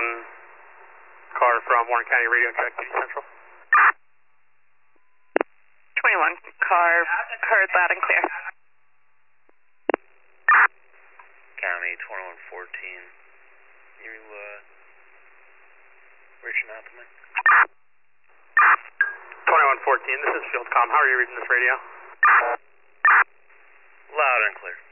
car from Warren County Radio Track City Central. 21 car, heard loud and clear. County 2114. You reaching out to me? 2114, this is Fieldcom. How are you reading this radio? Loud and clear.